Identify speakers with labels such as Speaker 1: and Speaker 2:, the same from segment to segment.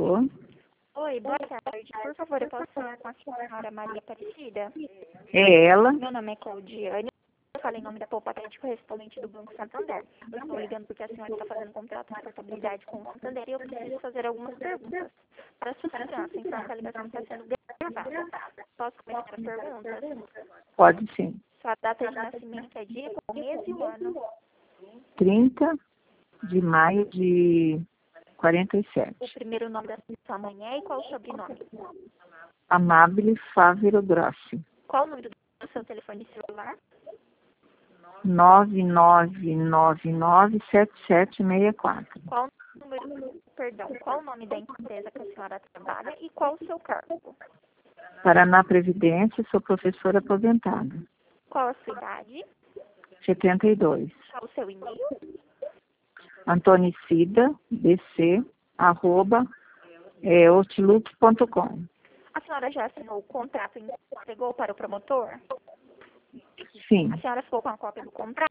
Speaker 1: Alô?
Speaker 2: Oi, boa tarde. Por favor, eu posso falar com a senhora Maria Aparecida?
Speaker 1: É ela?
Speaker 2: Meu nome é Claudiane. Eu falei em nome da Poupa Atlético, correspondente do Banco Santander. Eu estou ligando porque a senhora está fazendo contrato de portabilidade com o Santander e eu preciso fazer algumas perguntas. Para sua segurança, então essa ligação está sendo gravada. Posso começar as perguntas?
Speaker 1: Pode sim.
Speaker 2: Sua data de nascimento é dia, qual mês e o ano?
Speaker 1: 30 de maio de 47.
Speaker 2: O primeiro nome da sua mãe é e qual o sobrenome?
Speaker 1: Amabile Fávero Grossi.
Speaker 2: Qual o número do seu telefone celular?
Speaker 1: 99997764.
Speaker 2: Qual o nome da empresa que a senhora trabalha e qual o seu cargo?
Speaker 1: Paraná Previdência, sou professora aposentada.
Speaker 2: Qual a sua idade?
Speaker 1: 72.
Speaker 2: Qual o seu e-mail?
Speaker 1: Antonicida, bc, @ outlook.com.
Speaker 2: A senhora já assinou o contrato e entregou para o promotor?
Speaker 1: Sim,
Speaker 2: A senhora ficou com a cópia do contrato?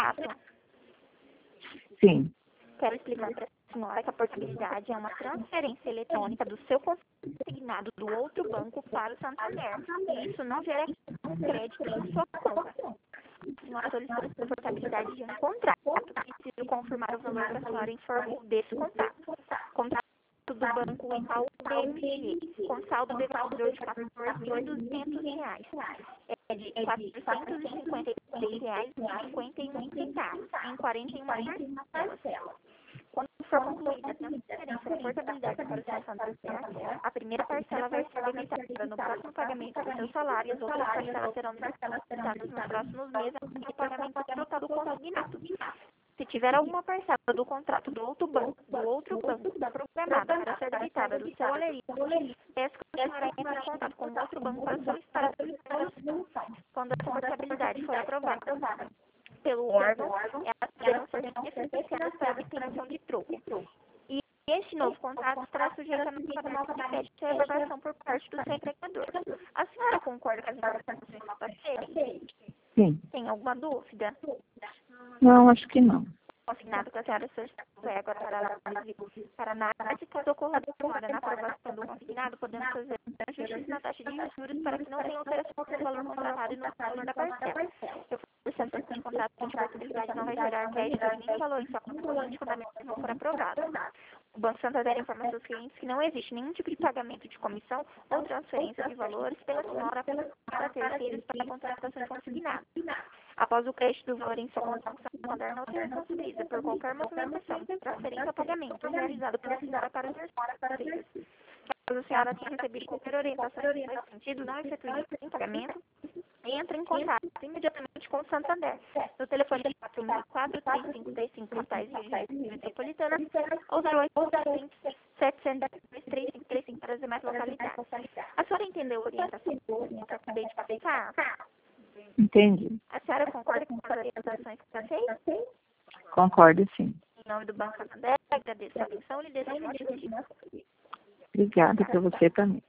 Speaker 1: sim.
Speaker 2: Quero explicar para a senhora que a portabilidade é uma transferência eletrônica do seu consignado do outro banco para o Santander. E isso não gera crédito em sua conta. A senhora solicitou a portabilidade de um contrato. Preciso confirmar o valor que a senhora informou desse contrato. Contrato do Banco Itaú BMG, com saldo devedor de R$ 14.200. É de R$ 456,51 em 41 parcelas. Quando for concluída a transferência de portabilidade para o seu Santander, a primeira parcela vai ser debitada no próximo pagamento do seu salário e as outras parcelas serão debitadas nos próximos meses até o pagamento total do consignado. Se tiver alguma parcela do contrato do outro banco programada para ser debitada do seu alerite, peço que a senhora entre em contato com o outro banco para solicitar a devolução. Quando a portabilidade for aprovada pelo órgão, elas poderão ser efetivadas para obtenção de troco. E este novo contrato estará sujeito a pagamento de crédito e revogação por parte do seu empregador. A senhora concorda com as informações que passei?
Speaker 1: Sim.
Speaker 2: Tem alguma dúvida?
Speaker 1: Não, acho que não.
Speaker 2: Consignado que a senhora solicitou agora para análise, caso ocorra demora na aprovação do consignado, podemos fazer ajustes na taxa de juros para que não tenha alteração no valor contratado e no valor da parcela. Eu solicito que o contrato de portabilidade não vai gerar crédito nem valor em sua conta corrente quando a mesma não for aprovada. O Banco Santander informa aos seus clientes que não existe nenhum tipo de pagamento de comissão ou transferência de valores pela senhora para terceiros para a contratação de consignado. Após o crédito do valor em sua conta, o Santander não será transferida por qualquer movimentação, transferência ou pagamento realizado pela senhora para terceiros. Caso a senhora tenha recebido qualquer orientação nesse sentido, não efetue em pagamento, entre em contato imediatamente com o Santander, no telefone 464-3535 capitais e região metropolitana ou 0800-702-3535 para as demais localidades. A senhora entendeu a orientação que eu acabei de passar?
Speaker 1: Entendi.
Speaker 2: A senhora concorda com as orientações que passei?
Speaker 1: Concordo, sim.
Speaker 2: Em nome do Banco Santander, agradeço a atenção e lhe desejo um ótimo dia.
Speaker 1: Obrigada para você também.